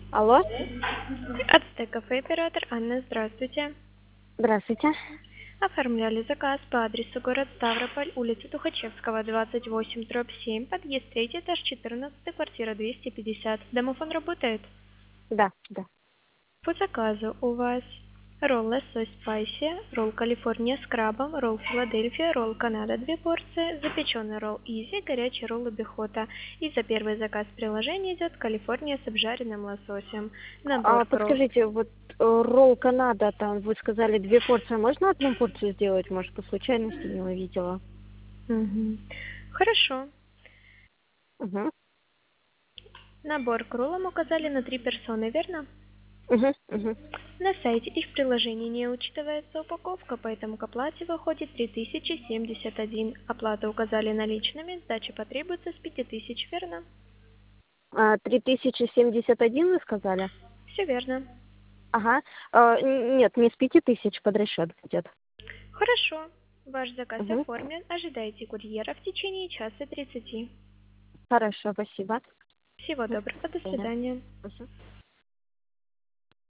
Алло, Ацтек кафе, оператор Анна, здравствуйте. здравствуйте. Оформляли заказ по адресу город Ставрополь, улица Тухачевского, 28/7, подъезд 3, этаж 14, квартира 250. Домофон работает? Да, да. По заказу у вас ролл лосось спайси, ролл Калифорния с крабом, ролл Филадельфия, ролл Канада 2 порции, запеченный ролл Изи, горячий ролл Обихота. И за первый заказ в приложении идет Калифорния с обжаренным лососем. Набор ролл. Подскажите, вот ролл Канада, там вы сказали 2 порции, можно одну порцию сделать? Может, по случайности не увидела? Мгм. Хорошо. Угу, Набор к роллам указали на 3 персоны, верно? угу, угу. На сайте и в приложении не учитывается упаковка, поэтому к оплате выходит 3071. Оплату указали наличными, сдача потребуется с 5000, верно? 3071 вы сказали? Все верно. Ага. Нет, не с 5000 под расчет будет. Хорошо. Ваш заказ Угу. оформлен. Ожидайте курьера в течение часа 30. Хорошо, спасибо. Всего До доброго. До свидания. свидания. Мгм.